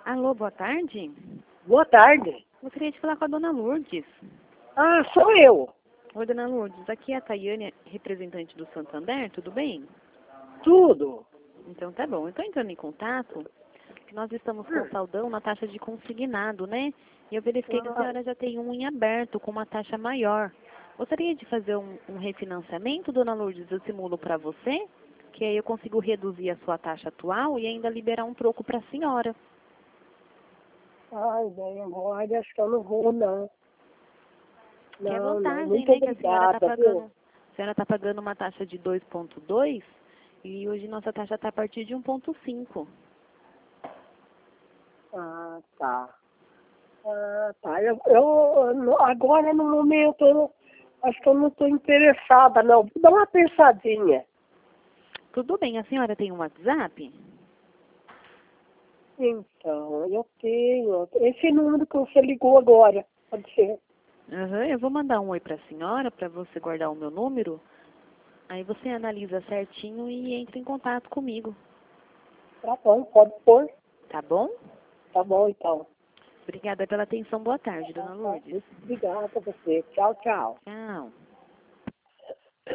Alô, boa tarde. Boa tarde. Gostaria de falar com a dona Lourdes. Ah, sou eu. Oi, dona Lourdes. Aqui é a Tayane, representante do Santander, tudo bem? Tudo. Então tá bom. Eu estou entrando em contato, que nós estamos com saldão na taxa de consignado, né? E eu verifiquei que a senhora já tem um em aberto com uma taxa maior. Gostaria de fazer um refinanciamento, dona Lourdes? Eu simulo para você, que aí eu consigo reduzir a sua taxa atual e ainda liberar um troco para a senhora. Ai, bem, olha, acho que eu não vou, não. Que é Não, não. vantagem, Muito né? Que a senhora está obrigada, viu? pagando. A senhora está pagando uma taxa de 2,2 e hoje nossa taxa está a partir de 1,5. Ah, tá. Ah, tá. Agora, no momento, acho que eu não estou interessada, não. Vou dar uma pensadinha. Tudo bem, a senhora tem um WhatsApp? Então, eu tenho. Esse número que você ligou agora, pode ser. Aham, eu vou mandar um oi para a senhora, para você guardar o meu número. Aí você analisa certinho e entra em contato comigo, Tá bom, pode pôr. tá bom? Tá bom, então. Obrigada pela atenção. Boa tarde, dona Lourdes. Muito obrigada a você. Tchau, tchau. Tchau.